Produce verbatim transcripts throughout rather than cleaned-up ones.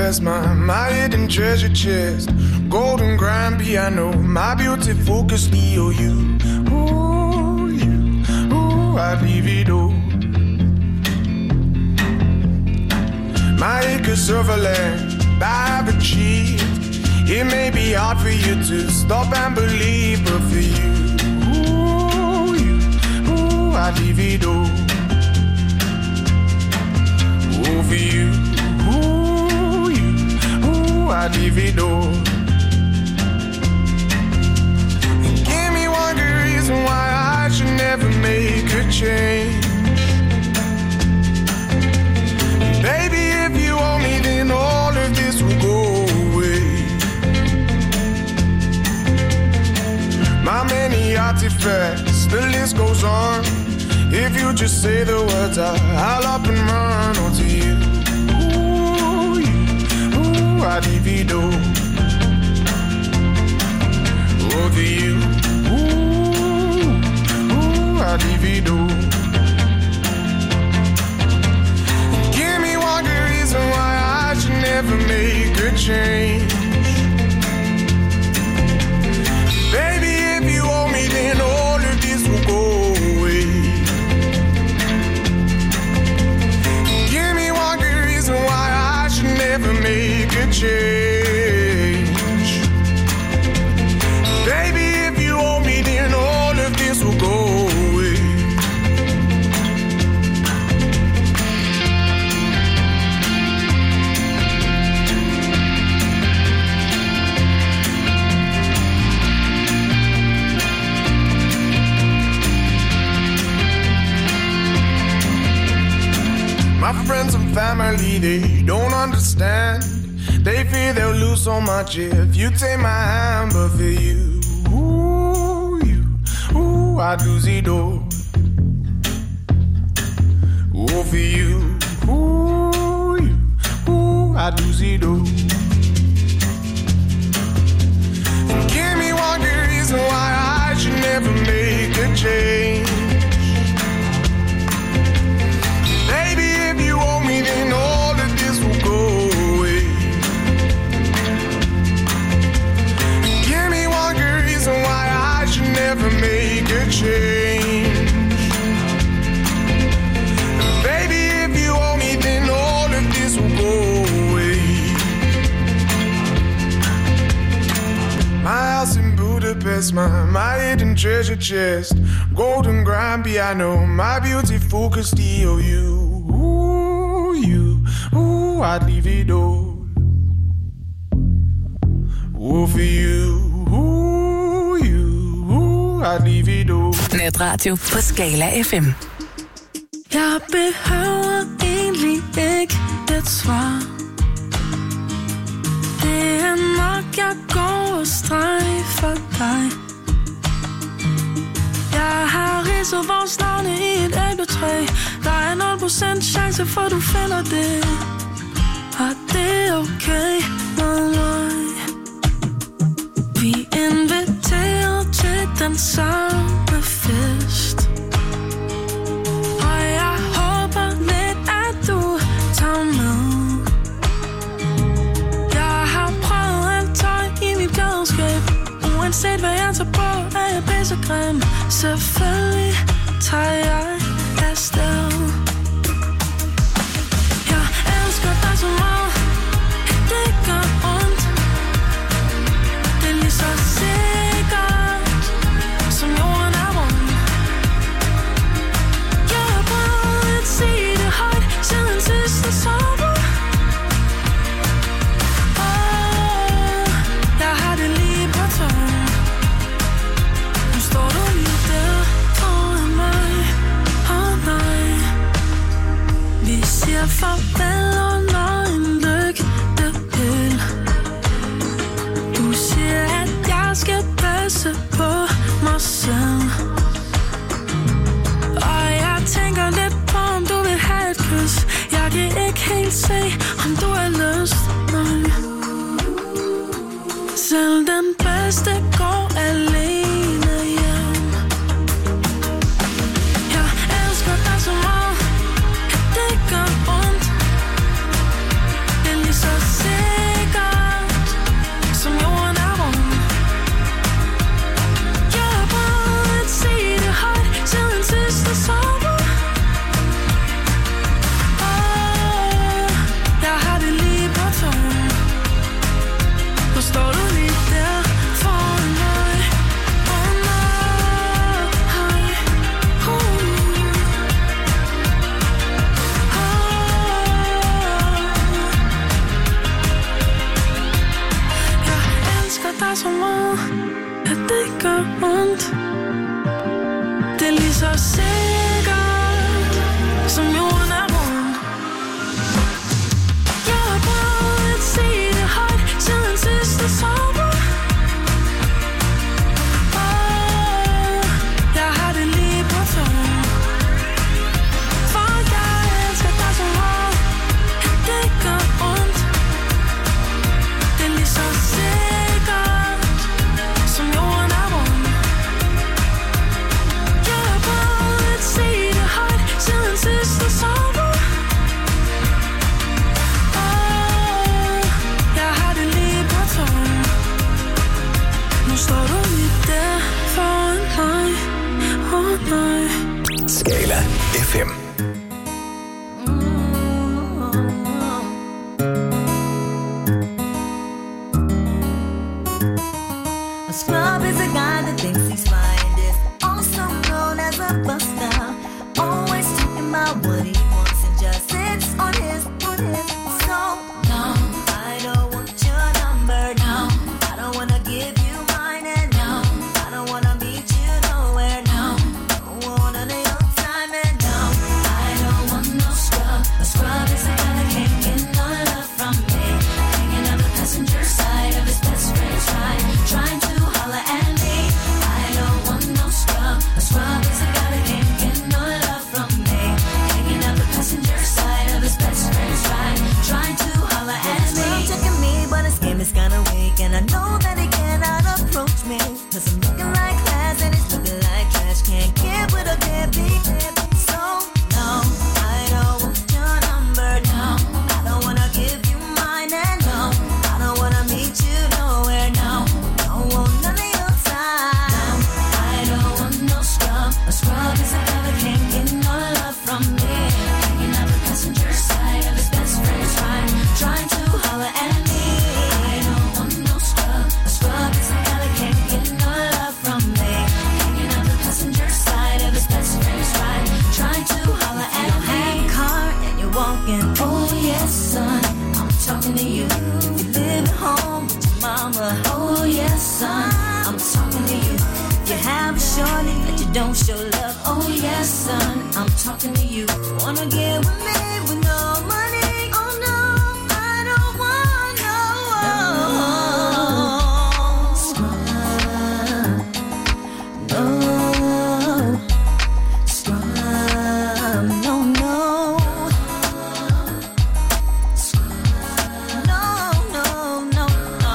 Budapest, my, my hidden treasure chest. Golden grand piano, my beauty focus, E O U. Ooh, you, ooh, I'd leave it all. My acres of land I've achieved. It may be hard for you to stop and believe, but for you, ooh, you, ooh, I'd leave it all. Ooh, for you, ooh, you, ooh, I'd leave it all. Give me one good reason why I should never make a change. Baby, if you owe me, then all of this will go away. My many artifacts, the list goes on. If you just say the words, I'll up and run onto you. Ooh, you, ooh, I'd divido. Over you, ooh, ooh, I'd divido. Give me one good reason why I should never make a change. Baby, if you owe me, then all of this will go away. Give me one good reason why I should never make a change. Baby, if you owe me, then all of this will go away. My friends and family, they don't understand. They fear they'll lose so much if you take my hand. But for you, ooh, you, ooh, I'd lose it all. Ooh, for you, ooh, you, ooh, I'd lose it all. Give me one good reason why I should never make a change. Then all of this will go away. Give me one good reason why I should never make a change. Baby, if you owe me, then all of this will go away. My house in Budapest, my, my hidden treasure chest. Golden grand piano, my beauty focus, E O U. You, ooh, I'd leave it all. Ooh, for you, ooh, you, ooh, I'd leave it all. Netradio på Skala F M. Jeg behøver egentlig ikke et svar. Det er nok, jeg går og strejfer dig. Jeg har ridset vores navne i et æbletræ. Der er nul procent chance for du finder det. Og det er okay med mig. Vi inviterer til den samme fest. Og jeg håber lidt, at du tager med. Jeg har prøvet alt tøj i mit gadeskab. Uanset hvad jeg tager på, er jeg pissegrim. Selvfølgelig tager jeg afsted. Jeg elsker dig så meget, at det gør ondt. Det er lige så sikkert, som jorden er rund. Jeg har prøvet at sige det højt, siden sidste sommer. Åh, jeg har det lige på tøjen. Nu står du lige der foran mig. Åh nej, vi siger farvel under en lygtepæl. Du siger, at jeg skal passe på mig selv. Og jeg tænker lidt på, om du vil have et kys. Jeg kan ikke helt se, om du har lyst. Nej. Selv den bedste går alene hjem. Jeg elsker dig så meget, at det gør ondt. Det er lige så sikkert. F M. A scrub is a guy that thinks he's fine, is also known as a buster. Always talking about what he wants and just sits on his, on his. So, no, I don't want your number, no. I don't wanna give you mine, and no, I don't wanna meet you nowhere, no. Don't want none of your time, and no, I don't want no scrub. A scrub is a guy that can't get no love from me. Hanging on the passenger side of his best friend's ride, trying to holler at me. I don't want no scrub. A scrub is a guy that can't get no love from me. Hanging out the passenger side of his best friend's ride, trying to holler at me. He's checking me, but his game is kinda weak, and I know that he cannot approach me, cause I'm looking like class and he's looking like trash. Can't get with a deadbeat. So, no, I don't want your number, no. I don't wanna give you mine, and no, I don't wanna meet you nowhere, no. Don't want none of your time. I don't want no scrub. A scrub is a guy that can't get no love from me. Hanging out the passenger side of his best friend's ride, trying to holler at me. I don't want no scrub. A scrub is a guy that can't get no love from me. Hanging out the passenger side of his best friend's ride, trying to holler at me. You have a car and you're walking. Oh yes, son, I'm talking to you. You live at home with your mama. Oh yes, son, I'm talking to you. You have a shorty that you don't show love. Oh yes, son, I'm talking to you. Wanna get with me with no money? Oh no, I don't want no scrub. No scrub. No, no. No, no, no, no.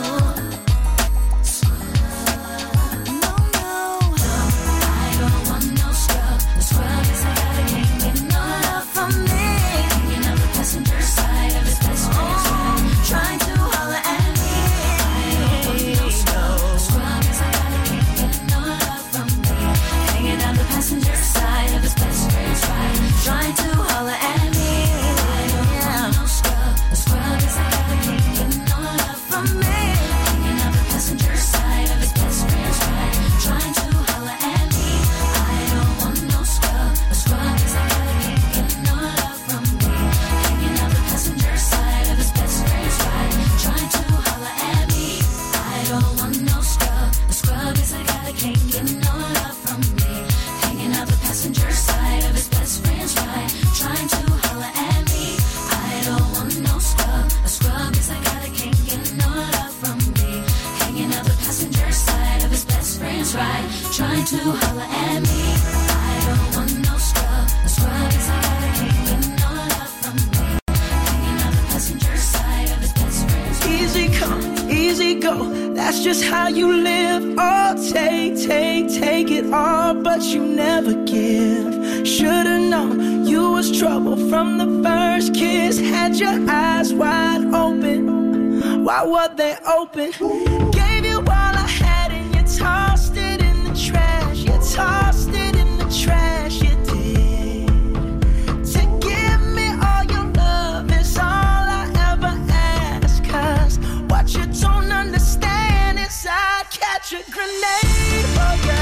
No, no. I don't want no scrub. The scrub is a guy that can't get no love from me. Hanging out the passenger side of his best friend's ride, trying to holler at me. I don't want no scrub. The scrub is a guy that can't get no love from me. Hanging out the passenger side of his best friend's ride, trying to holler at me. I don't want no scrub. The scrub is a guy that can't get no love from me. Hanging out the passenger side of his best friend's ride, trying to holler at me. I don't want no scrub. A scrub is a guy that can't get no love from me. Hanging out the passenger side of his best friend's ride, trying to holler at me. I don't want no scrub. A scrub is a guy that can't get no love from me. Hanging out the passenger side of his best friend's ride, trying to holler at me. I don't want no scrub. A scrub is a guy that can't get no love from me. Hanging out the passenger side of his best friend's ride, trying to holler at me. I don't want no scrub. A scrub is a guy that can't get no love from me. Hanging out the passenger side of his best friend's ride. Easy come, easy go, that's just how you live. Oh, take, take, take it all, but you never give. Should've known you was trouble from the first kiss. Had your eyes wide open, why were they open? Gave you all I had and you tossed it in the trash. You tossed it in the trash, you did. To give me all your love is all I ever ask. Cause what you don't understand is I'd catch a grenade for ya.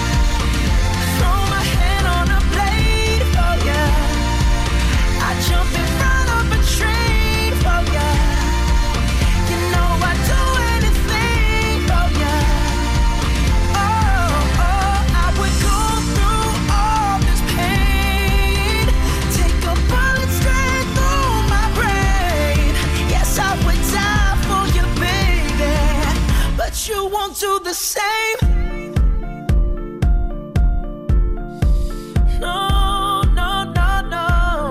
Throw my hand on a blade for ya. I jump in front of a train for ya. You know I'd do anything for ya. Oh, oh, I would go through all this pain. Take a bullet straight through my brain. Yes, I would die for you, baby, but you won't do the same. No, no, no, no.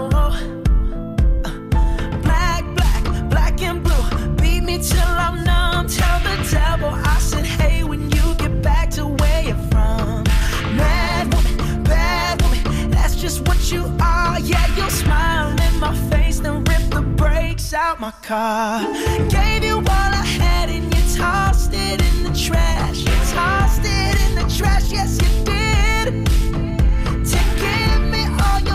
Black, black, black and blue. Beat me till I'm numb. Tell the devil I said, hey, when you get back to where you're from. Mad woman, bad woman, that's just what you are. Yeah, you'll smile in my face, then rip the brakes out my car. Gave you all I had and you tossed it in the trash. You tossed it in the trash, yes you did. To give me all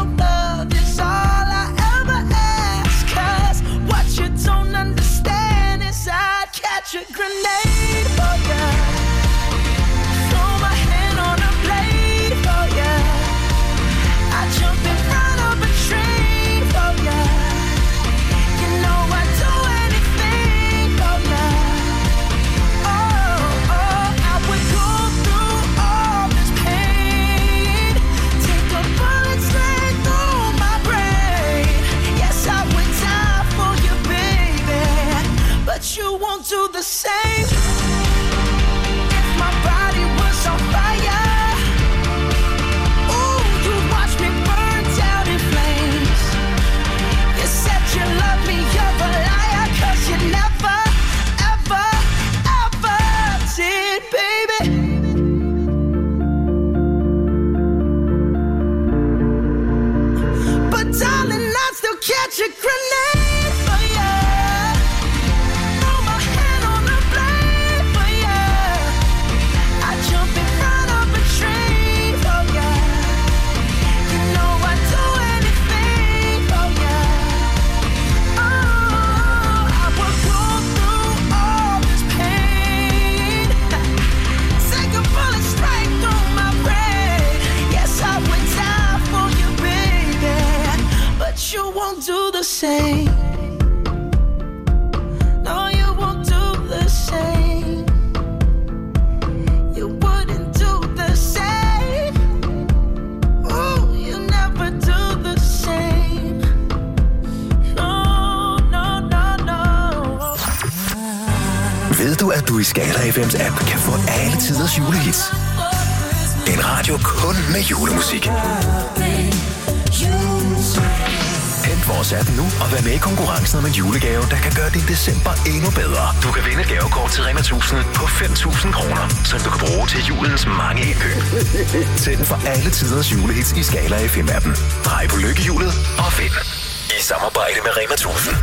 but darling, I still catch a grenade for you. Throw my hand on the blade for you. I jump in front of a train for you. You know I'd do anything for you. Oh, I would go through all this pain. Take a bullet straight through my brain. Yes, I would die for you, baby, but you won't do the same. No, you won't do the same. You wouldn't do the same. Oh, you never do the same. No, no, no, no. Ved du, at du i Skala F M's app kan få alle tiders julehits? En radio kun med julemusik. Hent vores app nu og vær med i konkurrencen om en julegave, der kan gøre din december endnu bedre. Du kan vinde et gavekort til Rema tusind på fem tusind kroner, som du kan bruge til julens mange indkøb. Tænd for alle tiders julehits i Skala F M-appen. Drej på lykkehjulet og vind. I samarbejde med Rema tusind.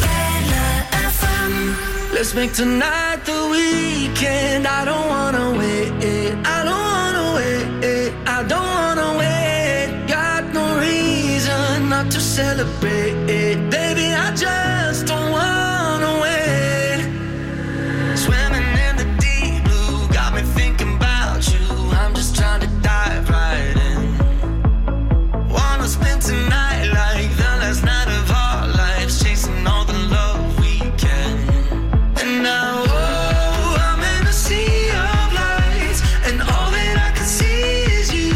Let's make tonight the weekend. I don't wanna wait. I don't wanna wait. I don't wanna wait. Got no reason not to celebrate. Baby, I just don't wanna wait. Swimming in the deep blue got me thinking about you. I'm just trying to dive right in. Wanna spend tonight like the last night of our lives, chasing all the love we can. And now, oh, I'm in a sea of lights, and all that I can see is you.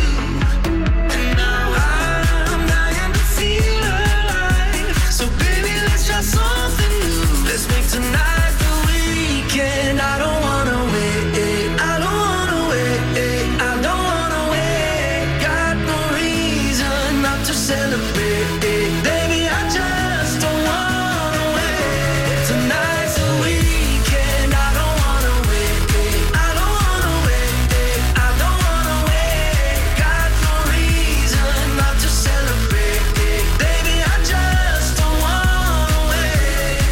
And now I'm dying to feel alive. So baby, let's try something new. Let's make tonight the weekend. I don't wanna wait. I don't wanna wait. I don't wanna wait. Got no reason not to celebrate. Baby, I just don't wanna wait. Tonight's the weekend. I don't wanna wait. I don't wanna wait. I don't wanna wait. Got no reason not to celebrate. Baby, I just don't wanna wait.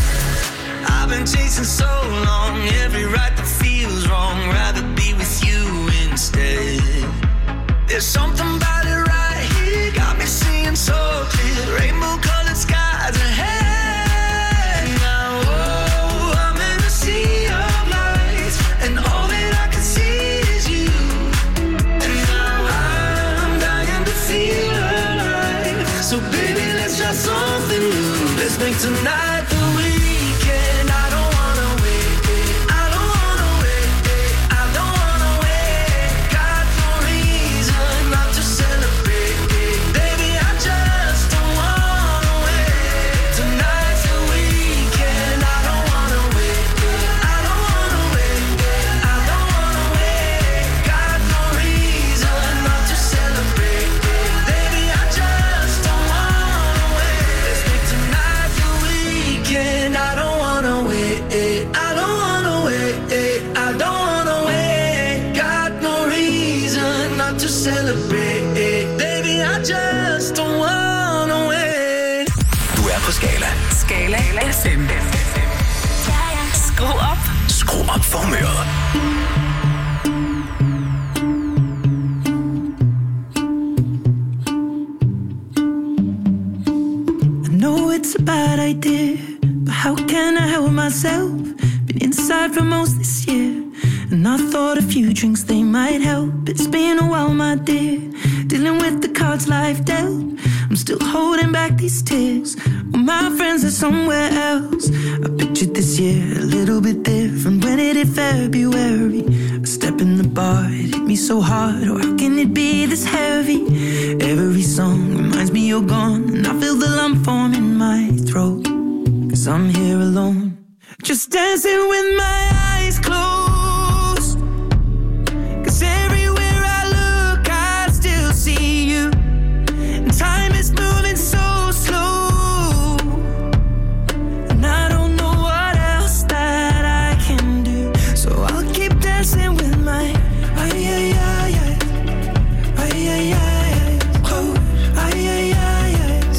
I've been chasing so long, every right that feels wrong. Rather be with you instead. There's something about it right here, got me seeing so clear. Rainbow colored skies ahead. Now, oh, I'm in a sea of lights, and all that I can see is you. And now I'm dying to feel alive. So baby, let's try something new. Let's make tonight the weekend. I don't wanna wait. I don't wanna wait. I don't wanna wait. Got no reason not to celebrate. Baby, I just don't wanna wait. Tonight's the weekend. I don't wanna wait. I don't wanna wait. I don't wanna wait. Got no reason not to celebrate. Baby, I just don't wanna wait. Let's make tonight the weekend. I don't wanna wait. I don't wanna wait. I don't wanna wait. Got no reason not to celebrate. Baby, I just don't wanna wait. Du er på Skala. Skala F M. Skru op. Skru op for humøret. I know it's a bad idea, but how can I help myself? Been inside for most this year, and I thought a few drinks they might help. It's been a while, my dear, dealing with the cards life dealt. I'm still holding back these tears. Well, my friends are somewhere else. I pictured this year a little bit different. When it hit February, a step in the bar, it hit me so hard. Oh, how can it be this heavy? Every song reminds me you're gone, and I feel the lump form in my throat. Cause I'm here alone, just dancing with my eyes closed. Cause everywhere I look, I still see you. And time is moving so slow, and I don't know what else that I can do. So I'll keep dancing with my ay ay ay ay ay ay ay close ay ay ay ay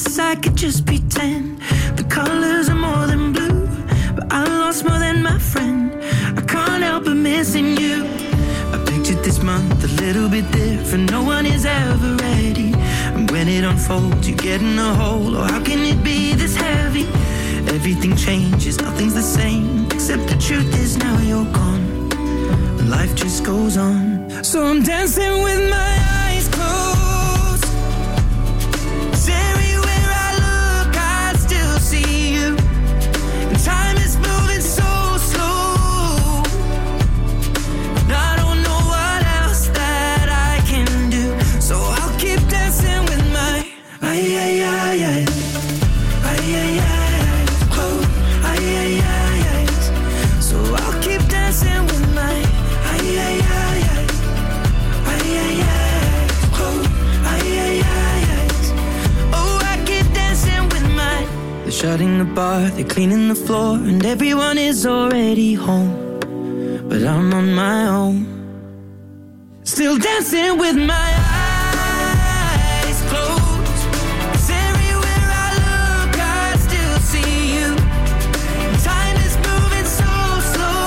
guess I could just pretend the colors are more than blue, but I lost more than my friend. I can't help but missing you. I pictured this month a little bit different. No one is ever ready, and when it unfolds, you get in a hole. Oh, how can it be this heavy? Everything changes, nothing's the same, except the truth is now you're gone, and life just goes on. So I'm dancing with my eyes closed, 'cause everywhere I look I still see you, and time is moving so slow, and I don't know what else that I can do. So I'll keep dancing with my ay ay ay ay ay ay ay close, ay ay ay ay. So I'll keep dancing with my ay ay ay ay. They're shutting the bar, they're cleaning the floor, and everyone is already home, but I'm on my own, still dancing with my eyes closed, 'cause everywhere I look I still see you, and time is moving so slow,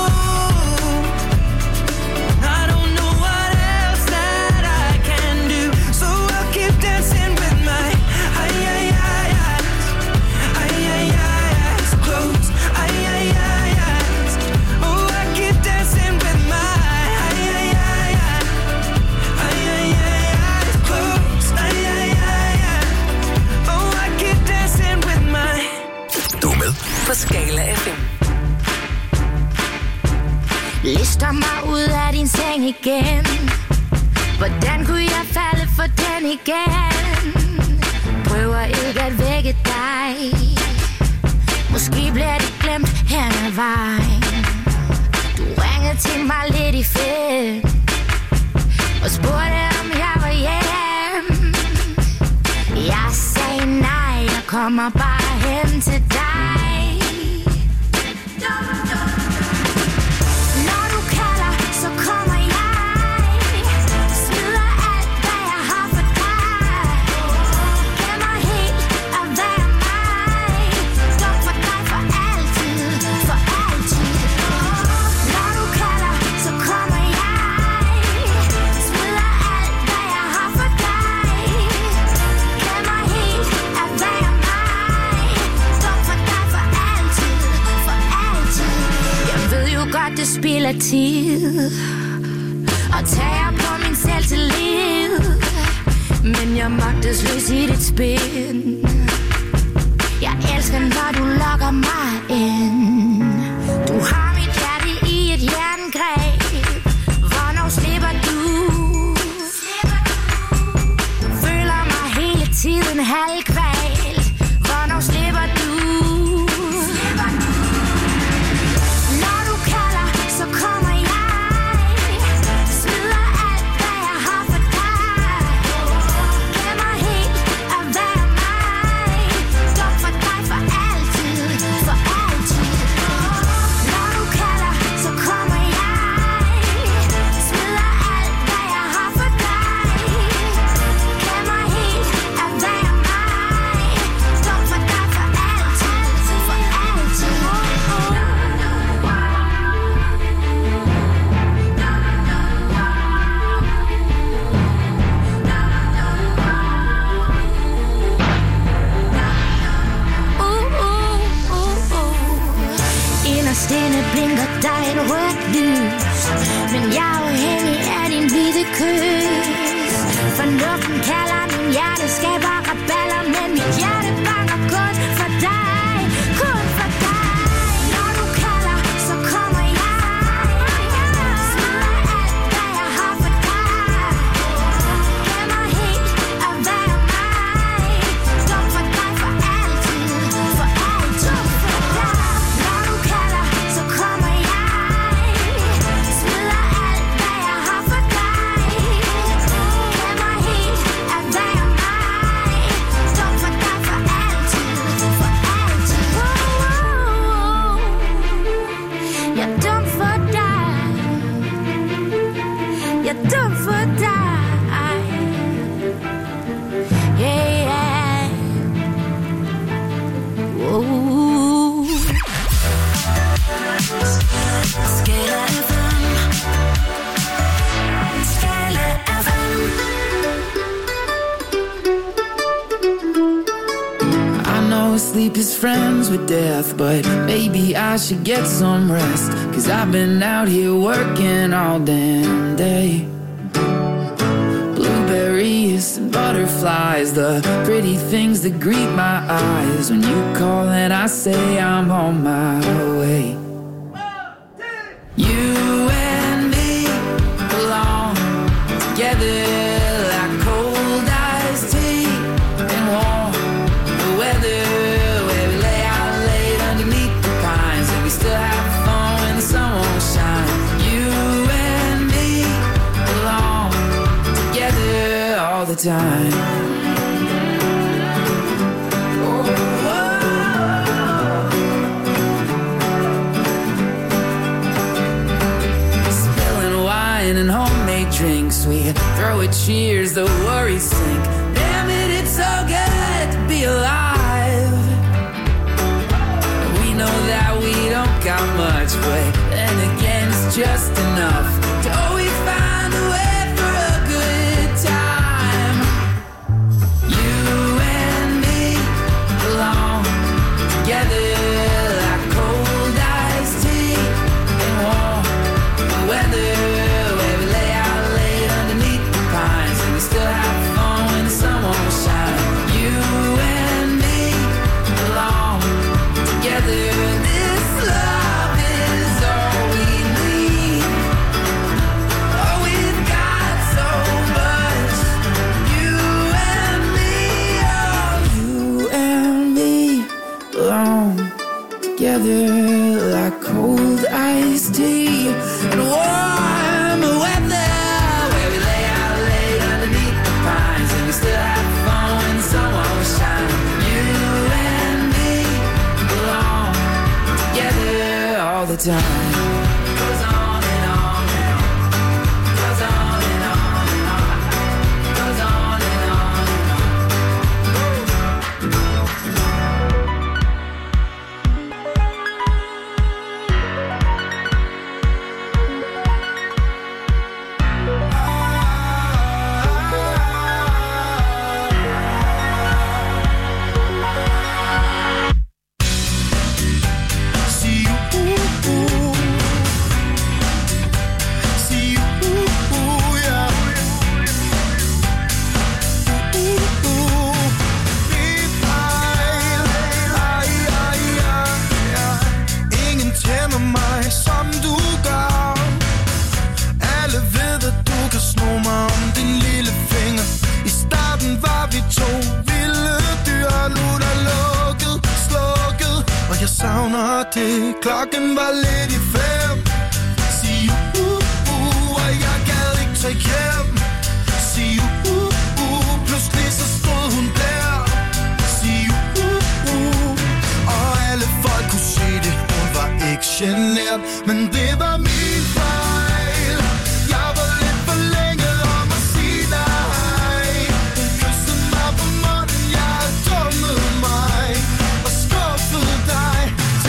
I don't know what else that I can do. So I'll keep dancing with my ay ay ay ay ay ay ay eyes closed, ay ay ay eyes. Oh, I keep dancing with my ay ay ay ay ay ay ay eyes closed, ay ay ay ay. Oh, I keep dancing with my. Du er med På Skala F M. Lister mig ud af din seng igen. Hvordan kunne jeg falde for den igen? Prøver ikke at vække dig. Måske bliver det glemt hen ad vejen. Du ringede til mig lidt i fedt og spurgte om jeg var hjem. Jeg sagde nej, jeg kommer bare hen til dig. Når du kalder, så kommer jeg. Smider alt, hvad jeg har for dig. Gemmer helt at være mig. Dum for dig for altid, for altid. Når du kalder, så kommer jeg. Smider alt, hvad jeg har for dig. Gemmer helt at være mig. Dum for dig for altid, for altid. Jeg ved jo godt, det spilder tid og tager på min selvtillid, men jeg magtesløs i dit spil. Jeg elsker, når du lokker mig ind. Du har mit hjerte i et jerngreb. Hvornår slipper du? Føler mig hele tiden halvkvalt. Hvornår slipper du? Når du kalder, så kommer jeg. Smider alt, hvad jeg har for dig. Gemmer helt at være mig. Dum for dig for altid, for altid. Når du kalder, så kommer jeg. Smider alt, hvad jeg har for dig. Gemmer helt at være mig. Dum for dig for altid, for altid. Uh, uh, uh, uh. Inderst inde blinker dig et rødt lys, men jeg er afhængig af din hvide kys. Fornuften kalder, min hjerte skaber rebeller, men mit hjerte banker kun for dig, kun for dig. Når du kalder, så kommer jeg. Smider alt, hvad jeg har for dig. Gemmer helt at være mig. Dum for dig for altid, for altid for dig. Når du kalder, så kommer jeg. Smider alt, hvad jeg har for dig. Gemmer helt at være mig. Dum for dig for altid. Oh. Skala F M. Skala F M. I know sleep is friends with death, but maybe I should get some rest, 'cause I've been out here working all damn day. Blueberries and butterflies, the pretty things that greet my eyes. When you call and I say I'm on my way. You and me belong together like cold iced tea and warm the weather, where we lay out late underneath the pines, and we still have fun when the sun won't shine. You and me belong together all the time. And homemade drinks, we throw a cheers, the worries sink. Damn it, it's so good to be alive. We know that we don't got much, but then again it's just enough to always find a way for a good time. You and me belong together like cold iced tea and warm the weather. Still have fun when the sun won't shine. You and me belong together. This love is all we need. Oh, we've got so much. You and me, oh, you and me belong together like cold iced tea and warm weather. Still have fun when the sun won't shine. You and me belong together all the time. Goes on and on and on. Goes on and on and on. Goes on and on and on. Klokken var lidt i fem. Sig uh, uh, og jeg gad ikke tage hjem. Sig uh, uh, pludselig så stod hun der. Sig uh, uh, og alle folk kunne se det. Hun var ikke genert, men det var min fejl. Jeg var lidt for længe om at sige nej. Hun kyssede mig på munden, jeg dummede mig og skuffede dig.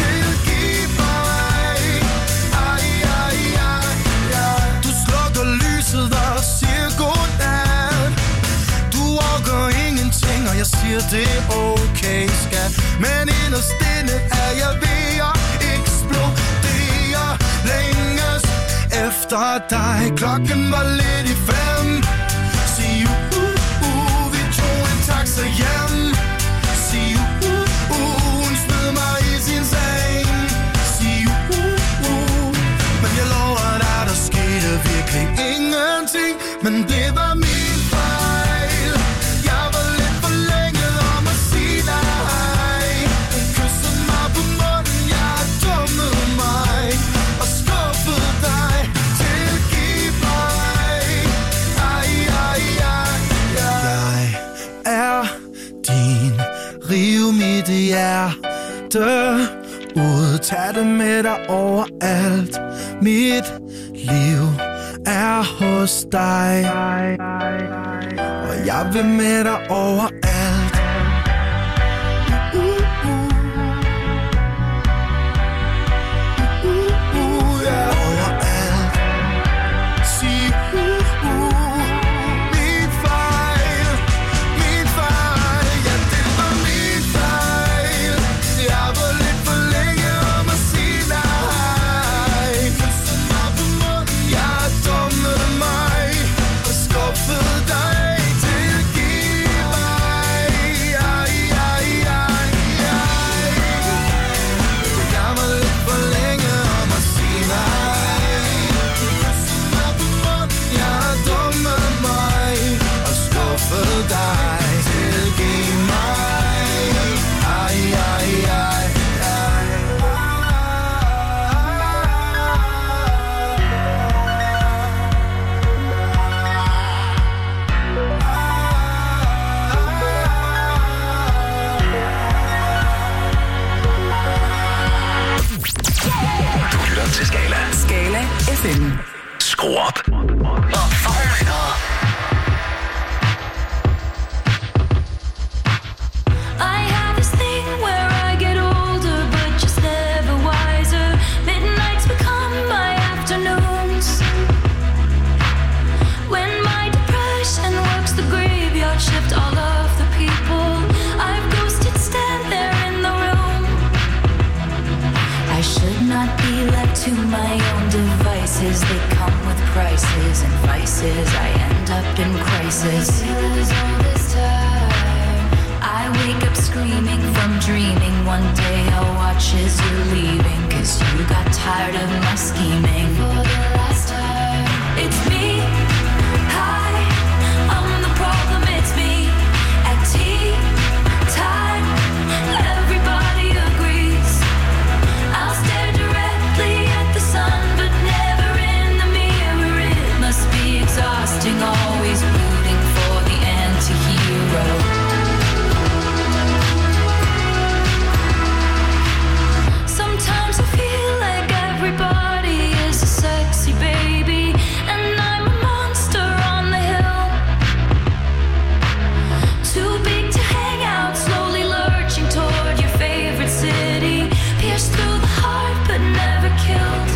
Jeg siger det er okay, skat, men inderst inde er jeg ved at eksplodere. Længes efter dig. Klokken var lidt i fem. Sig uh, uh, vi tog en taxa hjem. Sig uh, uh, hun smed mig i sin seng. Sig uh, uh, men jeg lover dig, der skete virkelig ingenting. Men det var min fejl. Jeg var lidt for længe om at sige nej. Hun kyssede mig på munden, jeg dummede mig og skuffede dig. Tilgiv mig. Ej, ej, ej, ej. Jeg er din. Riv mit hjerte ud. Tag det med dig overalt. Mit liv er hos dig, og jeg vil med dig overalt. Uh, uh, uh. op og Forhumøret. I have this thing where I get older, but just never wiser. Midnights become my afternoons. When my depression works the graveyard shift, all of the people I've ghosted stand there in the room. I should not be left to my own devices. They come with prices and vices. I end up in crisis. All this time I wake up screaming from dreaming. One day I'll watch as you're leaving, 'cause you got tired of my scheming. For the last time, it's me. Hi, I'm the problem, it's me. At tea time, everybody agrees. I'll stare directly at the sun, but never in the mirror. It must be exhausting, always rooting for the anti-hero. Sometimes I feel like everybody is a sexy baby, and I'm a monster on the hill. Too big to hang out, slowly lurching toward your favorite city. Pierced through the heart, but never killed.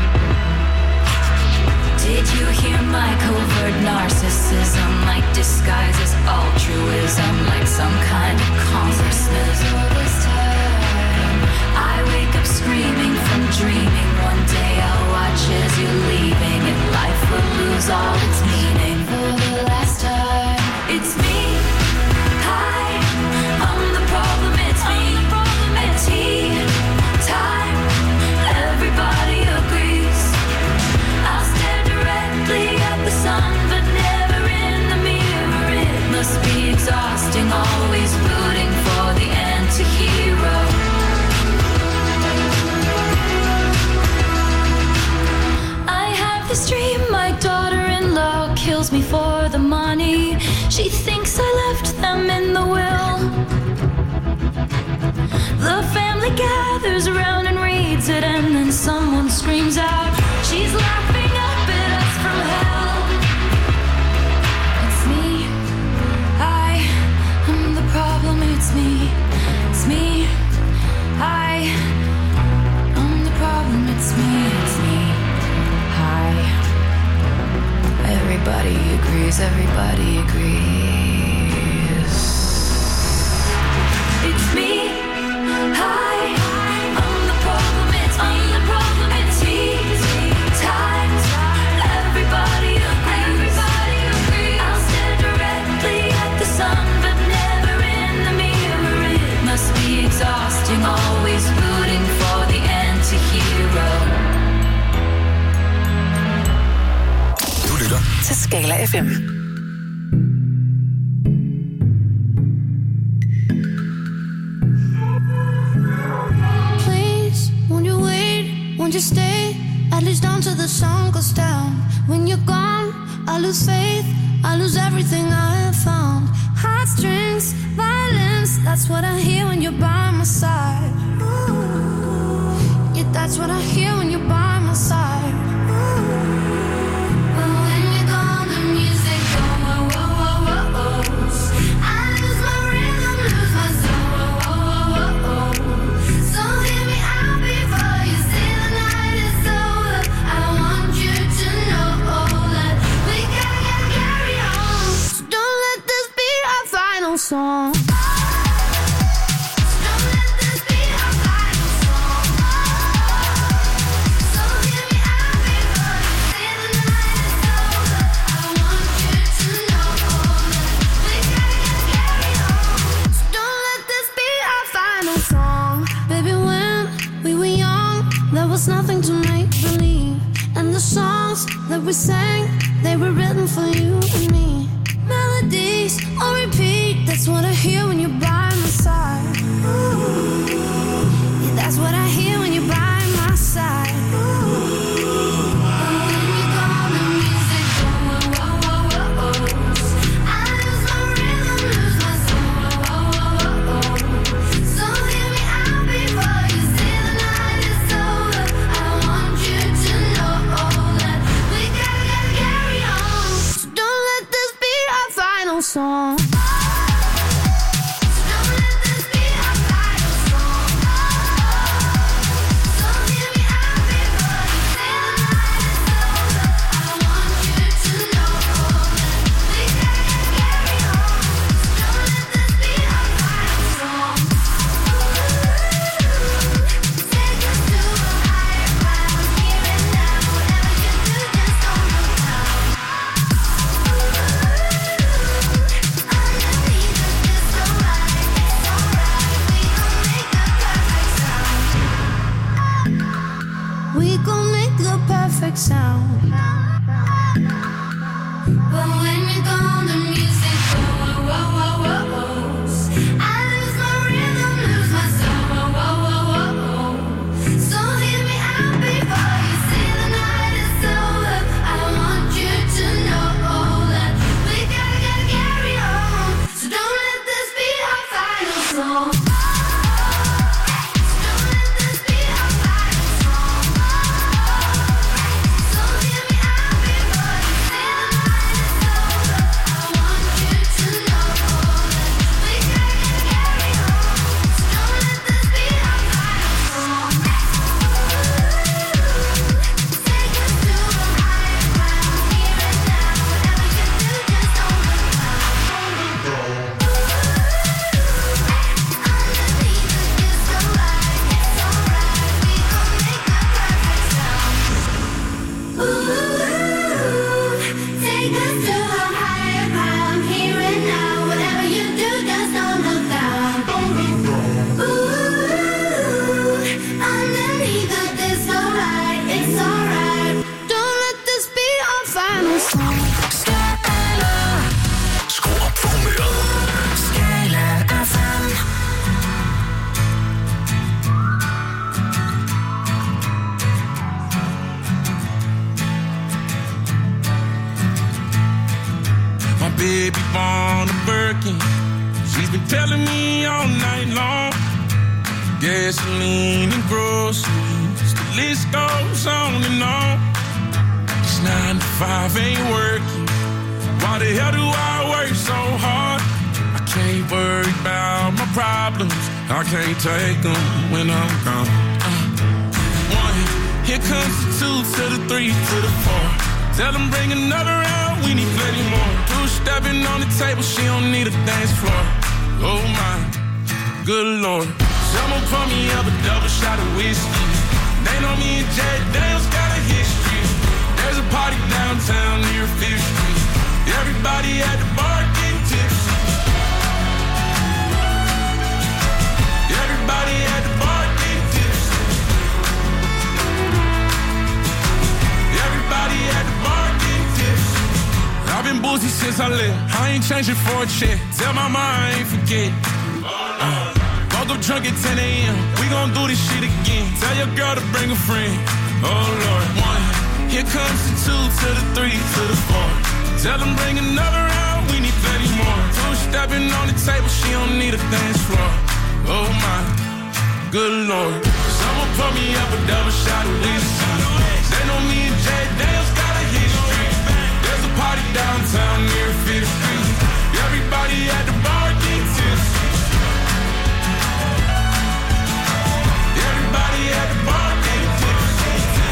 Did you hear my covert narcissism? Like disguises altruism, like some kind of consciousness. All this time I wake up screaming from dreaming. One day I'll watch as you're leaving, and life will lose all its meaning. For the last time, it's me. Hi, I'm the problem, it's me. At tea time, everybody agrees. I'll stare directly at the sun, but never in the mirror. It must be exhausting, always rooting for the anti-hero. I have this dream, my daughter-in-law kills me for the money. She thinks I left them in the will. The family gathers around and reads it, and then someone screams out, she's laughing up at us from hell. It's me. I am the problem, it's me. It's me. I am the problem, it's me. It's me. Hi. Everybody agrees, everybody agrees. It's me. Hi, I'm the problem, it's me. I'm the problem, it's me. Time, everybody agrees. Everybody agrees. I'll stare directly at the sun, but never in the mirror. It must be exhausting, always rooting for the anti-hero. Du lytter Til Skala F M. Please, won't you wait? Won't you stay? At least until the sun goes down. When you're gone, I lose faith. I lose everything I have found. Heartstrings, violence. That's what I hear when you're by my side. Yeah, that's what I hear when you're by my side. But when you're gone, the music go whoa, whoa, whoa, whoa, whoa. I lose my rhythm, lose my soul, whoa, whoa, whoa, whoa. So hear me out before you say the night is over. I want you to know that we gotta carry on. So don't let this be our final song. Don't let this be our final song. So hear me out before you say the night is over. I want you to know that we gotta carry on. So don't let this be our final song. Baby, when we were young, there was nothing to make believe. And the songs that we sang, they were written for you and me. Melodies on repeat, that's what I hear when you're by my side. Yeah, that's what I hear when you're by my side. When you're gone, the music go whoa, whoa, whoa, whoa, whoa. I lose my rhythm, lose my soul, whoa, whoa, whoa, whoa. So hear me out before you say the night is over. I want you to know that we gotta perfect sound. But when you're gone, the music goes. Whoa, whoa, whoa, whoa. I lose my rhythm, lose my soul. Whoa, whoa, whoa, whoa. So hear me out before you say the night is over. I want you to know that we gotta, gotta carry on. So don't let this be our final song. Baby born a Birkin. She's been telling me all night long. Gasoline and groceries, the list goes on and on. This nine to five ain't working. Why the hell do I work so hard? I can't worry about my problems. I can't take them when I'm gone. Uh, one, here comes the two to the three to the four. Tell them bring another round, we need plenty more. Two stepping on the table, she don't need a dance floor. Oh my, good lord. Someone pour me up a double shot of whiskey. They know me and Jay Daniels got a history. There's a party downtown near Fifth Street. Everybody at the bar getting tipsy. Everybody at the bar getting tipsy. Everybody at the bar getting tipsy. I've been boozy since I left. I ain't changing for a check. Tell my mom I ain't forget. Uh, woke up drunk at ten a.m. We gon' do this shit again. Tell your girl to bring a friend. Oh Lord. One, here comes the two to the three to the four. Tell them bring another round. We need plenty more. Two stepping on the table. She don't need a dance floor. Oh my, good lord. Someone pour me up a double shot of whiskey. They know me and Jay Daniels got a history. There's a party downtown near Fifth Street. Everybody at the bar getting tipsy. Everybody at the bar getting tipsy.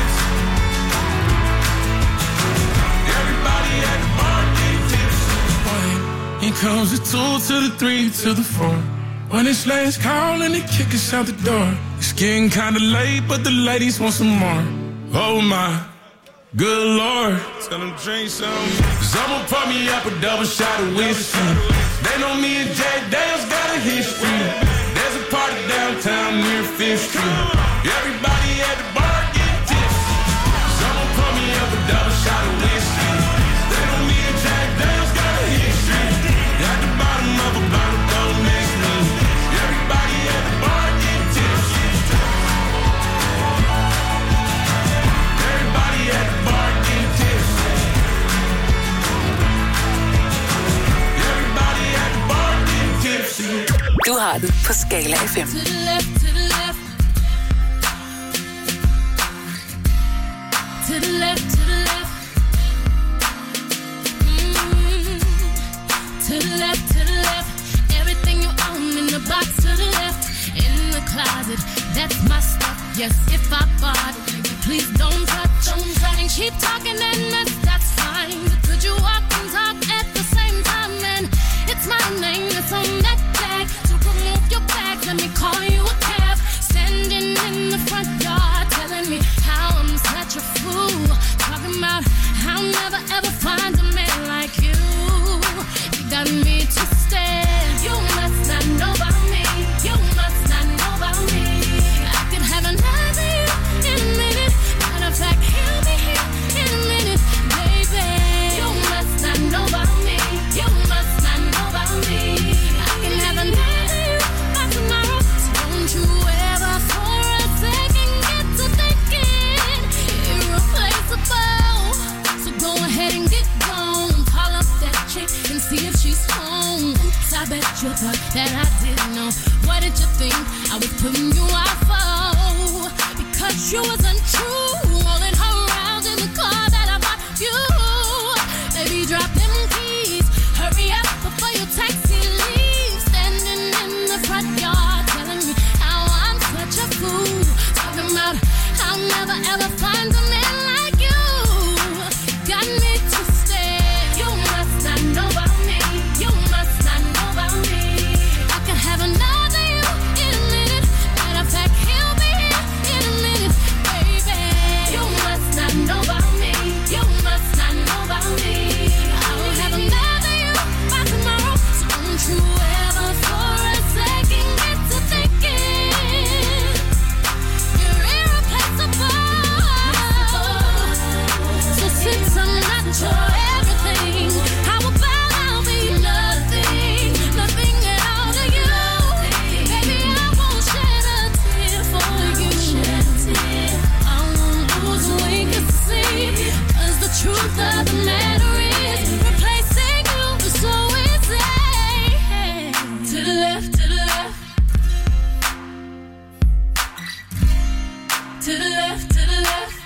Everybody at the bar getting tipsy. Here comes the two to the three to the four. When it's last call and they kick us out the door. It's getting kinda late, but the ladies want some more. Oh my, good lord. Tell them drink some. Someone pour me up a double shot of whiskey. They know me and Jay Daniels got a history. There's a party downtown near Fifth Street. Everybody at the bar getting tipsy. Someone pour me up a double shot of whiskey. They know me and Jay Daniels got a history. At the bottom of a bottle, don't mix me. Everybody at the bar getting tipsy. Everybody at the bar getting tipsy. Everybody at the bar getting tipsy. Du har det på Skala F M. To the left, to the left. To the left, to the left. Mm-hmm. To the left, to the left. Everything you own in the box to the left. In the closet, that's my stuff. Yes, if I bought it, please don't touch, don't touch. And keep talking and mess, that's fine. But could you walk and talk at the same time? And it's my name that's on that tag. So remove your bag, let me call you a cab. Standing in the front yard, telling me how I'm such a fool. Talking about how I'll never ever find a man like you. You got me twisted. You must not know about me. You must not know about me. I could have another you in a minute. Matter of fact, he'll be here She wasn't true, rolling her around in the car that I bought you. Baby, drop them keys, hurry up before your taxi leaves. Standing in the front yard, telling me how I'm such a fool. Talking about I'll never ever find a man like you. Got me twisted. You must not know about me. You must not know about me. I can have another you in a minute. Matter of fact, he'll be here in a minute, baby. You must not know about me. You must not know about me. I will have another you by tomorrow. So don't you ever for a second get to thinking you're irreplaceable. So since I'm not your everything, how about I'll be nothing, nothing at all to you? Baby, I won't shed a tear for you. I won't lose wink of sleep, 'cause the truth of the matter is replacing you is so easy. To the left, to the left, to the left, to the left.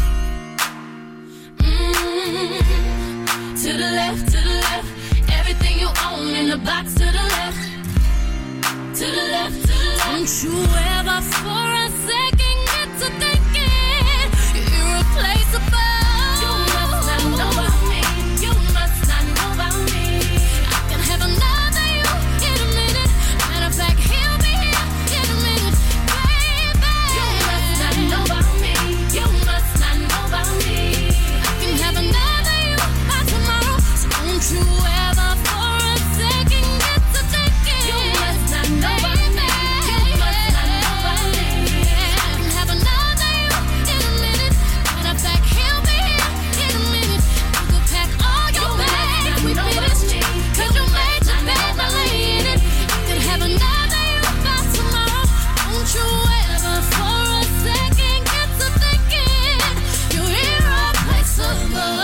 Mm. To the left, to the left. Everything you own in the box to the left. To the left, to the left. Don't you ever for a second get to thinking you're irreplaceable. You must not know about me. You must not know about me. I can have another you in a minute. Matter of fact, he'll be here in a minute, baby. You must not know about me. You must not know about me. I can have another you by tomorrow. So don't you ever for a second get to thinking you must not know about me. You must not know about me. I can have another you in a minute. Matter of fact, he'll be here in a minute. You could pack all your bags with me, 'cause you made your bed by laying it. I can have another you by tomorrow. Don't you ever for a second get to thinking you're irreplaceable.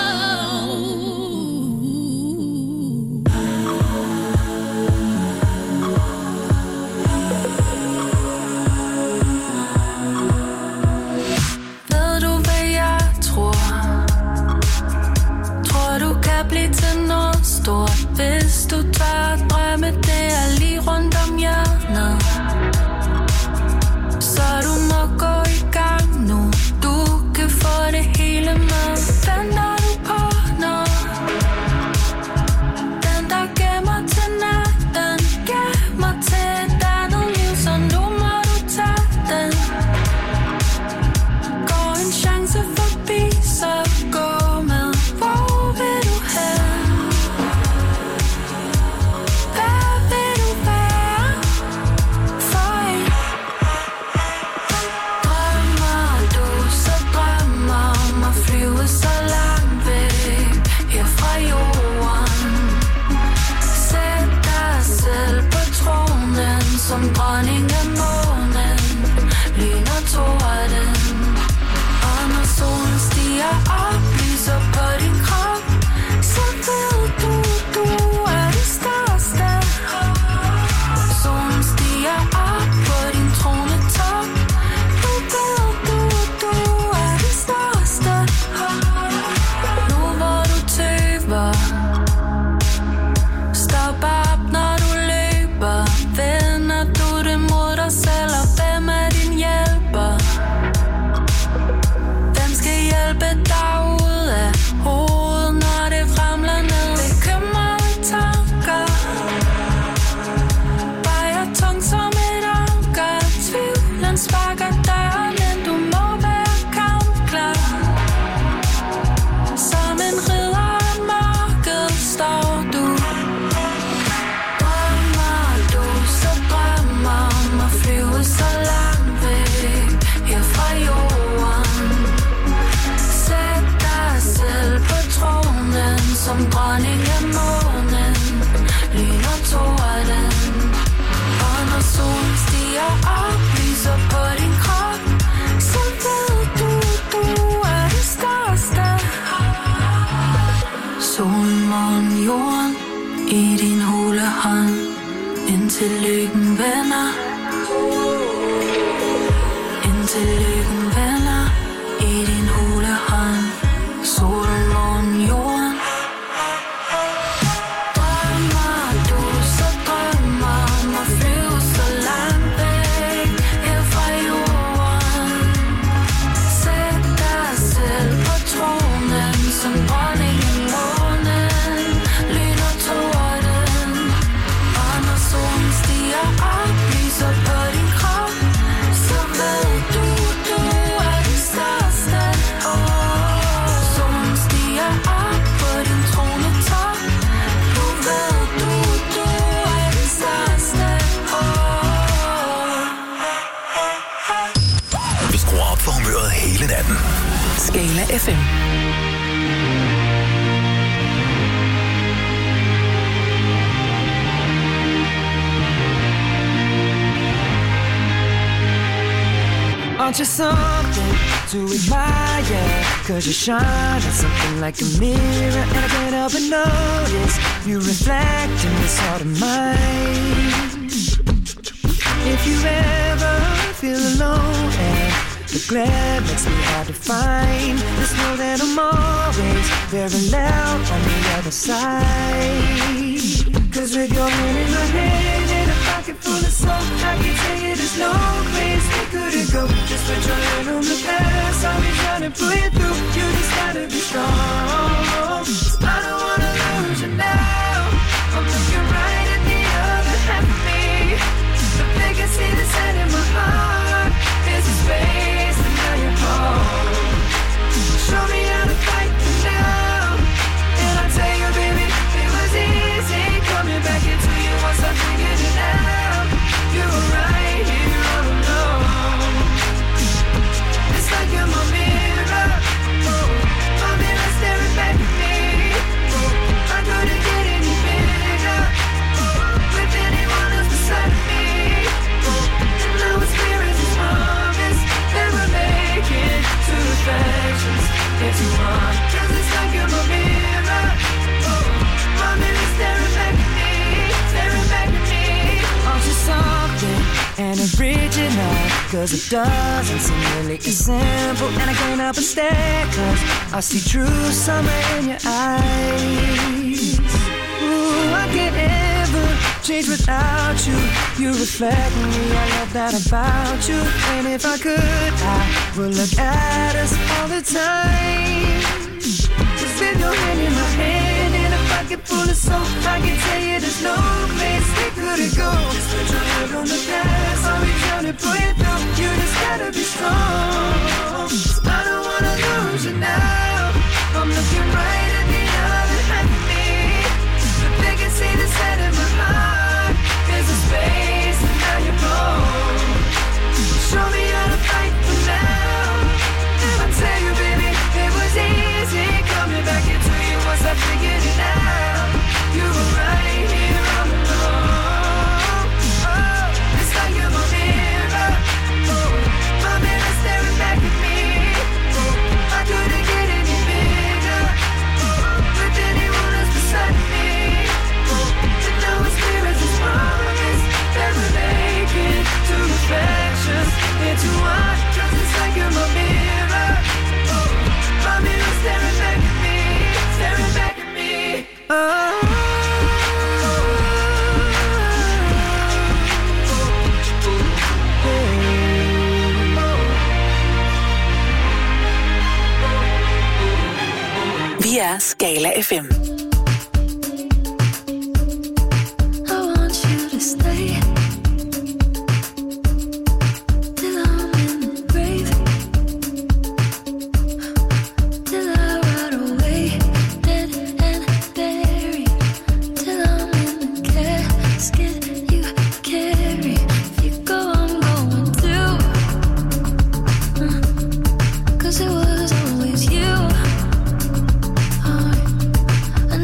Ved du hvad jeg tror? Tror du kan blive til noget stort, hvis du tør drømme, det er lige rundt om hjørnet. Så du må gå i gang nu. Du kan få det hele med. Venter du på noget? Den der gemmer til natten, gemmer til et andet liv, så nu må du tage den. Går en chance forbi, så gå med. Hvor vil du hen? Hvad vil du være? For en drømmer du, så drømmer om at flyve så langt væk her fra jorden. Sæt dig selv på tronen som dronning af månen, lyner torden. Og når solen stiger op, lyser på din krop, så ved du, du er det største. Solen stiger op på din tronetop, nu ved du, du er det største. Nu hvor du tøver, stop op når du løber. Vender du det mod dig selv, og hvem er din hjælper? Hvem skal hjælpe dig ud af hovedet, når det ramler ned? Bekymrede tanker vejer tungt som et anker. Tvivlen sparker døren, men du må være kampklar. Som en ridder af mørket står du. Drømmer du, så drømmer om at flyve så langt væk her fra jorden. Sæt dig selv på tronen som dronning af månen, lyner torden. Og når solen stiger op, lyser på din krop, så ved du, du er det største. Solen, månen, jorden i din hule hånd, indtil lykken vender, indtil lykken vender. skruer op for humøret hele natten. Skala F M. Aren't you something to admire? Cause you shine at something like a mirror, and I can't help but notice you reflect in this heart of mine. If you ever feel alone and the glare makes me hard to find, just know that I'm always very loud on the other side. Cause with your hand in my hand and a pocket full of soul, I can tell you there's no place we couldn't go. Just put your hand on the past, I'll be trying to pull you through. You just gotta be strong. I don't wanna lose you now. I'm looking right at the other half of me. The they can see the sand in my heart. There's a space and now you're home. Show me how to fight for now. And I'll tell you, baby, it was easy coming back into you once I figured it out. You were right here all alone. It's like you're my mirror. My mirror staring back at me. I couldn't get any bigger with anyone else beside me. And now it's clear as this promise that we're making two reflections into one. Cause it's like you're my mirror. My mirror staring back at me, staring back at me. Aren't you something and original? Cause it doesn't seem really as simple. And I can't help but stare, cause I see true summer in your eyes. Ooh, I can't ever change without you. You reflect me, I love that about you. And if I could, I would look at us all the time. Just with your hand in my hand and a pocket full of soap, I can tell you there's no place we couldn't go. Just put your head on the past, I'll be trying to pull you through. You just gotta be strong. I don't wanna lose you now. I'm looking right at the other half of me. But they can see the sand in my heart. There's a space and now you're gone. Show me how to fight for now. And I'll tell you, baby, it was easy coming back into you once I figured it out. You were right here all alone. Oh, it's like you're my mirror. Oh, my mirror staring back at me. Oh, I couldn't get any bigger with anyone else beside me. Oh, and now it's clear as this promise that we're making two reflections into one. Cause it's like you're my mirror. Oh, my mirror staring back at me, staring back at me. Oh. Vi er Skala F M. I want you to stay till I'm in the grave, till I rot away, dead and buried, till I'm in the casket you carry. If you go, I'm going too, uh, cause it was always you. I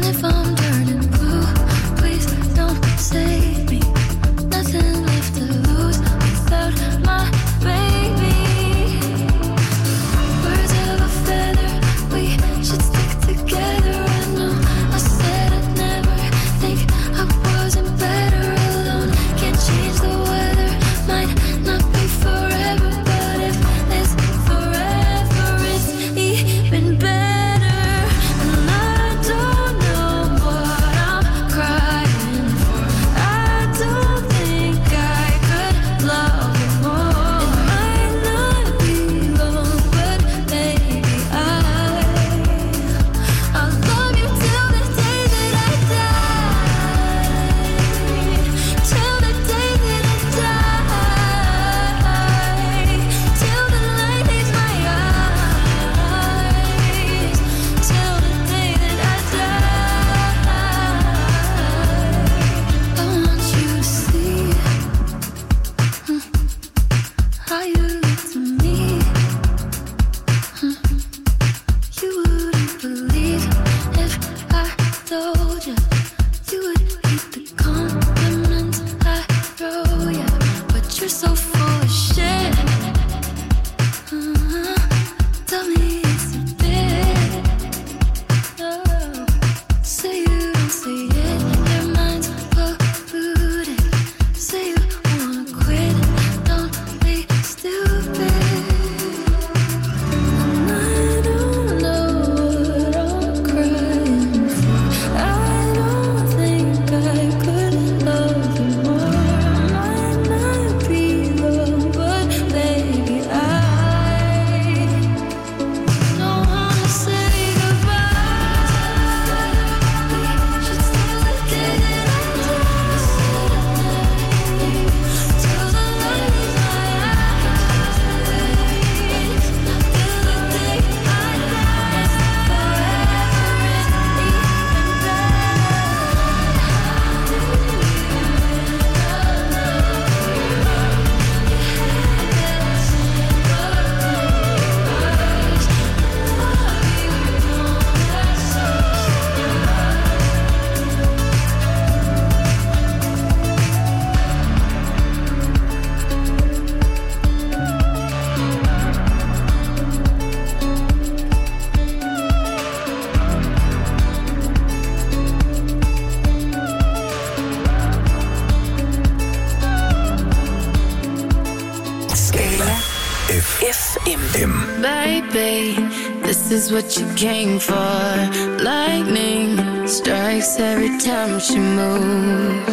M. Baby, this is what you came for. Lightning strikes every time she moves,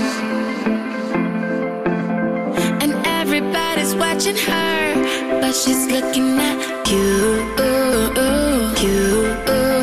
and everybody's watching her, but she's looking at you, you, you.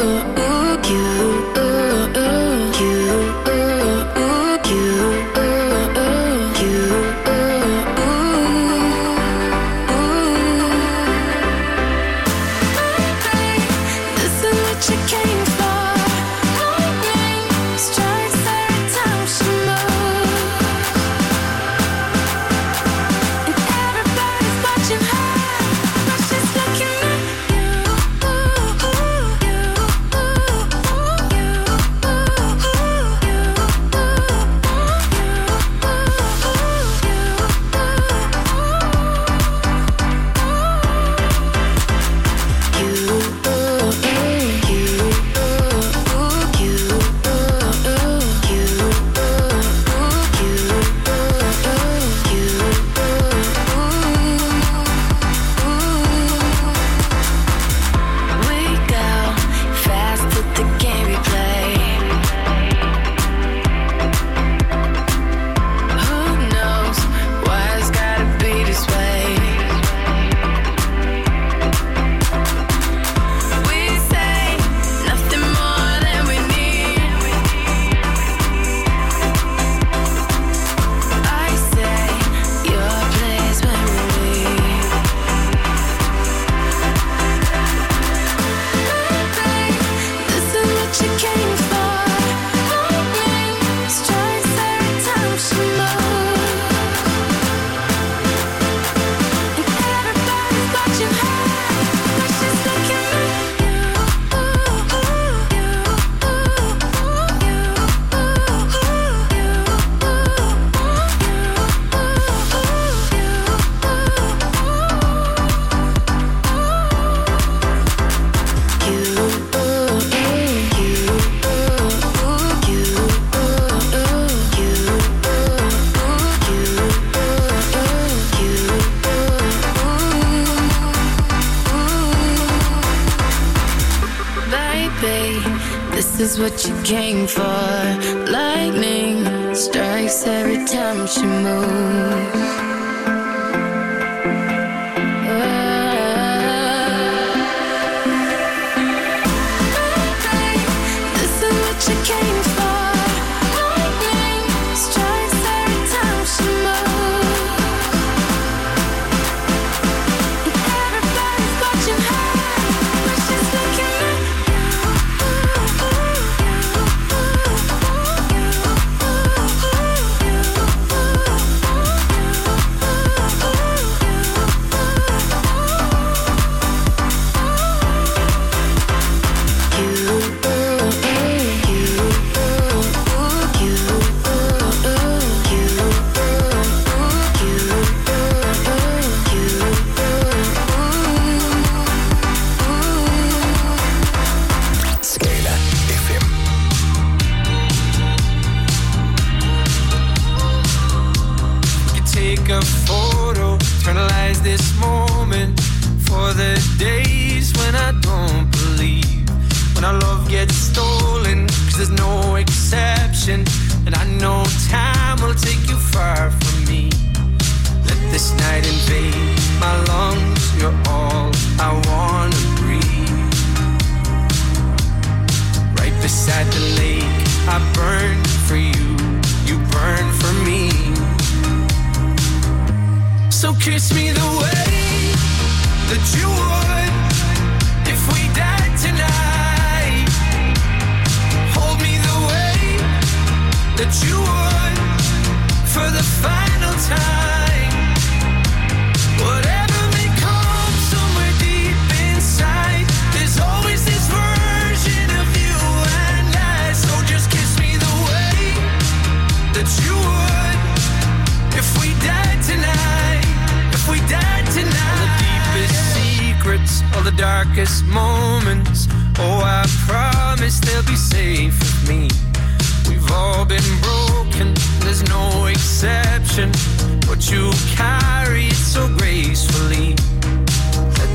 Is what you came for. Lightning strikes every time she moves.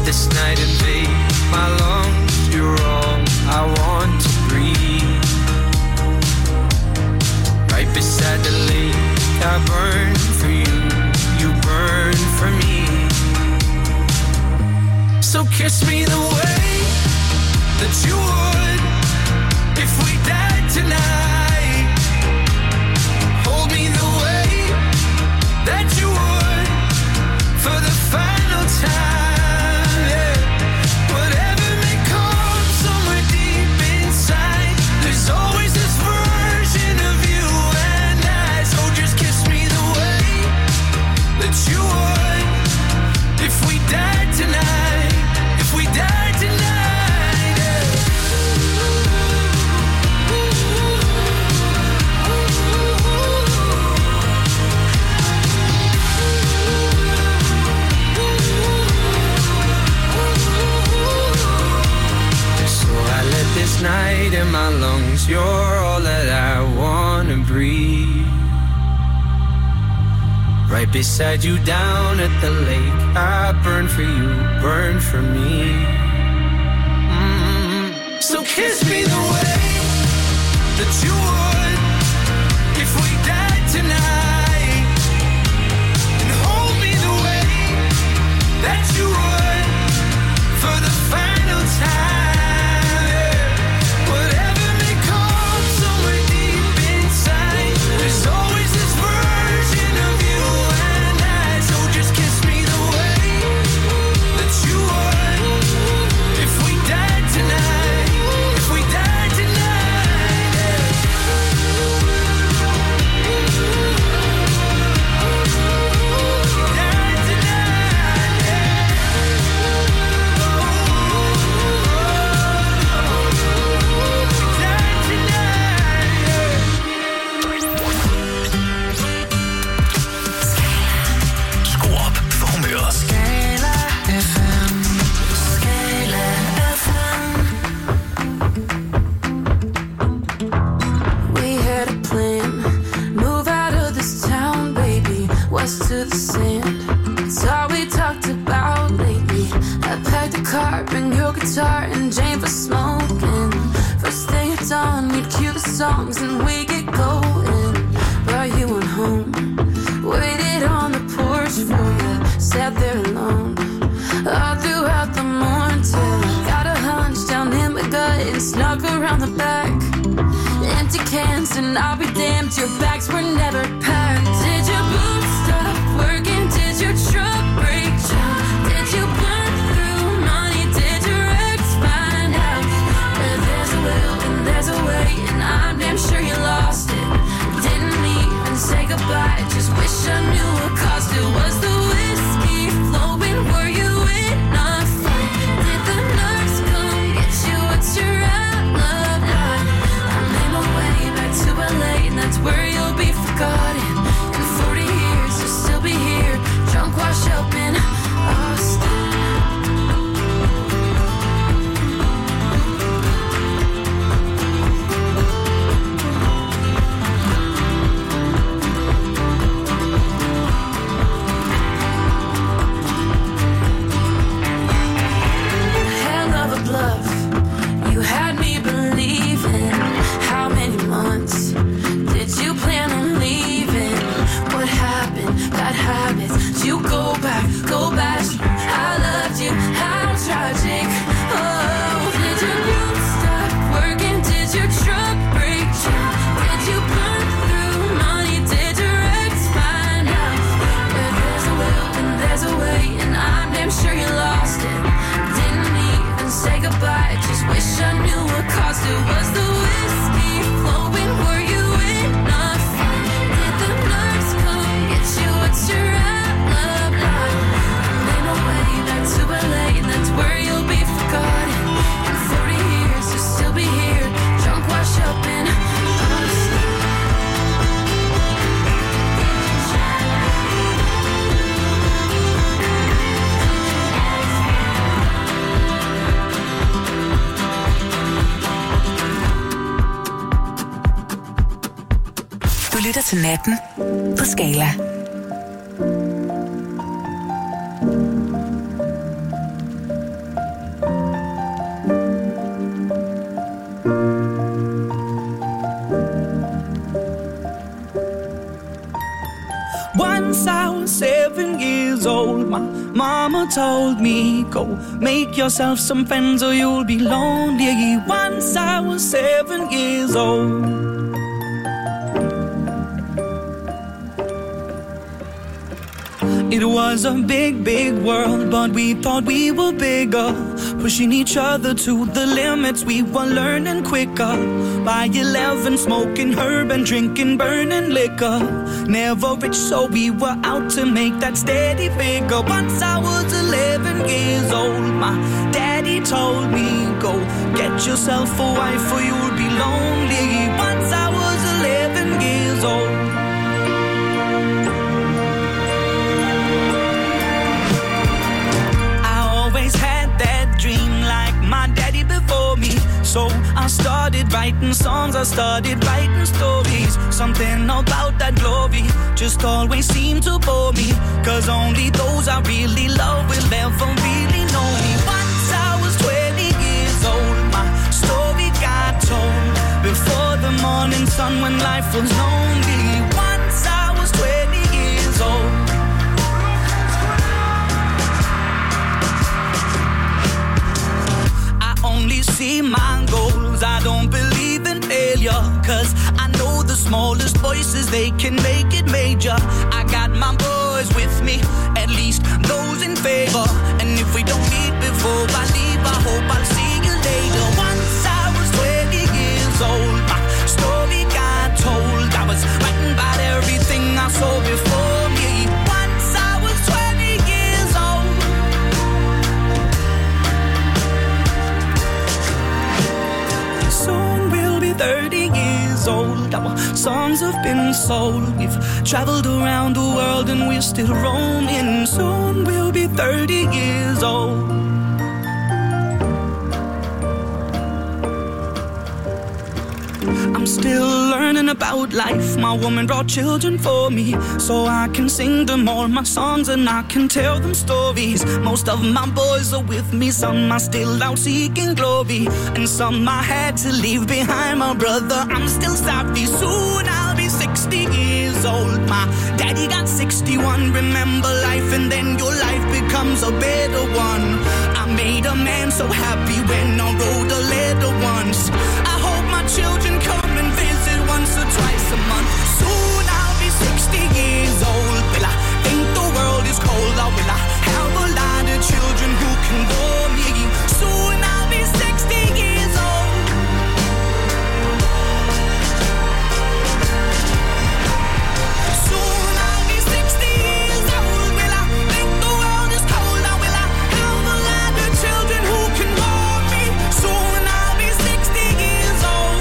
this night invade my lungs. You're all I want to breathe. Right beside the lake, I burn for you, you burn for me. So kiss me the way that you would if we died tonight. Hold me the way that you would for the final time, yeah. Whatever may come somewhere deep inside, there's always this version of you and I. So just kiss me the way that you would if we died tonight, if we died tonight, yeah. This night in my lungs, you're all that I wanna breathe. Right beside you down at the lake, I burn for you, burn for me. Mm-hmm. So kiss me the way that you would if we died tonight, and hold me the way that you would for the final time. There's always this version of you and I. So just kiss me the way that you would if we died tonight, if we died tonight, yeah. Died tonight, yeah. Died tonight, yeah. Skru op for humøret. Scala F M. Scala F M. We had a plan. Move out of this town, baby. West to the sand. It's all we talked about lately. I packed the car, bring your guitar, and Jane for smoking. First thing at dawn, we'd cue the songs and we get going. Brought you on home. Waited on the porch for you, sat there alone all throughout the morning till I got a hunch down in my gut and snuck around the back. Empty cans and I'll be damned, your bags were never packed. Did your boots stop working? Did your truck break down? Did you burn through money? Did your ex find out? Well, there's a will and there's a way, and I'm damn sure you lost it. Didn't even say goodbye, just wish I knew what caused it. Was the whiskey flowing? Were you in a fight? Did the nurse come get you? What's your outlook like? I made my way back to L A, and that's where you'll be forgotten. In forty years, you'll still be here, drunk, washed up in Austin. Hell of a bluff, you had me believing. How many months did you plan on leaving? What happened? Bad habits. Did you go back? Go back. I loved you. How tragic. Oh, did your boots stop working? Did your truck break down? Did you burn through money? Did your ex find out? Well, there's a will and there's a way, and I'm damn sure you lost it. Didn't even say goodbye, just wish I knew what caused it. Was the whiskey flowing? Were you in a fight? Did the nurse come get you? What's your outlook like? I made my way back to L A, and that's where you'll be forgotten. In forty years, you'll still be here, drunk, washed up in Austin. Du lytter til Natten på Scala. old. My mama told me, go make yourself some friends or you'll be lonely. Once I was seven years old. It was a big, big world, but we thought we were bigger, pushing each other to the limits. We were learning quicker. By eleven, smoking herb and drinking burning liquor. Never rich, so we were out to make that steady figure. Once I was eleven years old, my daddy told me, go get yourself a wife or you'll be lonely. Once I was eleven years old. Had that dream like my daddy before me. So I started writing songs, I started writing stories. Something about that glory just always seemed to bore me. Cause only those I really love will ever really know me. Once I was twenty years old, my story got told before the morning sun when life was lonely. Once I was twenty years old. Only see my goals, I don't believe in failure. Cause I know the smallest voices, they can make it major. I got my boys with me, at least those in favor. And if we don't meet before I leave, I hope I'll see you later. Once I was twenty years old, my story got told. I was writing about everything I saw before me. Once I was twenty years old. Soon we'll be thirty years old. Our songs have been sold. We've traveled around the world and we're still roaming. Soon we'll be thirty years old. I'm still learning about life. My woman brought children for me, so I can sing them all my songs and I can tell them stories. Most of my boys are with me, some are still out seeking glory, and some I had to leave behind. My brother, I'm still sorry. Soon I'll be sixty years old. My daddy got sixty-one. Remember life and then your life becomes a better one. I made a man so happy when I wrote a letter once. I hope my children come and visit once or twice a month. Soon I'll be sixty years old. Will I think the world is cold, or will I have a lot of children who can bore me? Soon I'll be sixty years old. Soon I'll be sixty years old. Will I think the world is cold, or will I have a lot of children who can bore me? Soon I'll be sixty years old.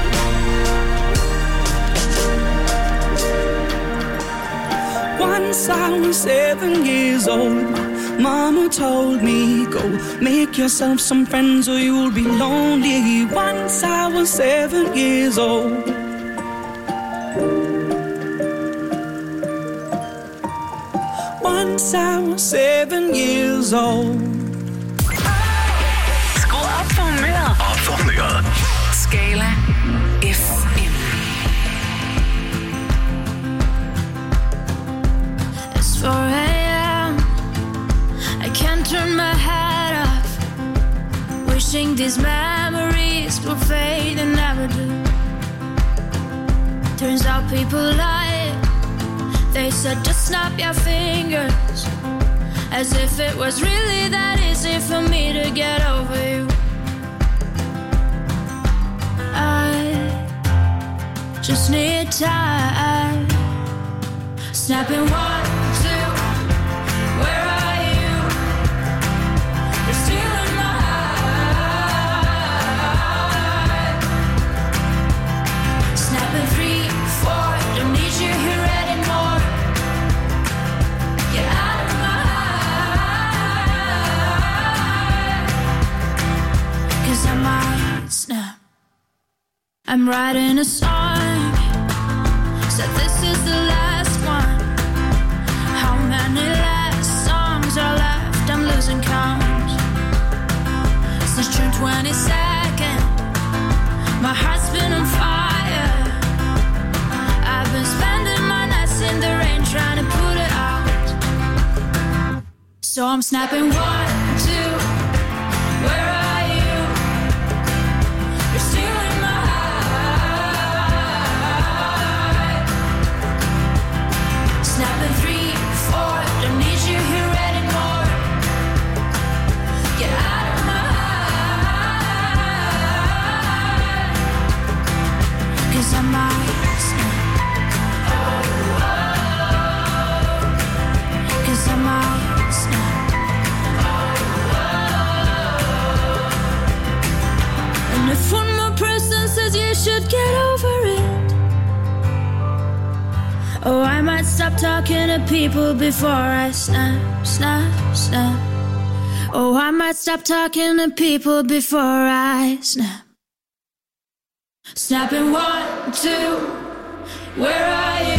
Once I was seven years old, mama told me, go make yourself some friends or you'll be lonely. Once I was seven years old. Once I was seven years old. Skru op for humøret. Op for humøret. Skala F M. It's four a.m. I can't turn my head off, wishing these memories will fade and never do. Turns out people lie. They said just snap your fingers, as if it was really that easy for me to get over you. I just need time. Snapping one, two, where are you? You're still in my heart. Snapping three, four, don't need you here anymore. Get out of my heart. Cause I might snap. I'm writing a song, said this is the last one. How many last songs are left? I'm losing count. Since June twenty-second, my heart's been on fire. I've been spending my nights in the rain trying to put it out. So I'm snapping one, two, where are you? You're still in my heart. Snapping three, four, don't need you here anymore. Get out of my heart. Cause I might snap. Cause I might snap. And if one more person says you should get over it, oh, I might stop talking to people before I snap, snap, snap. Oh, I might stop talking to people before I snap. Snapping one, two, where are you?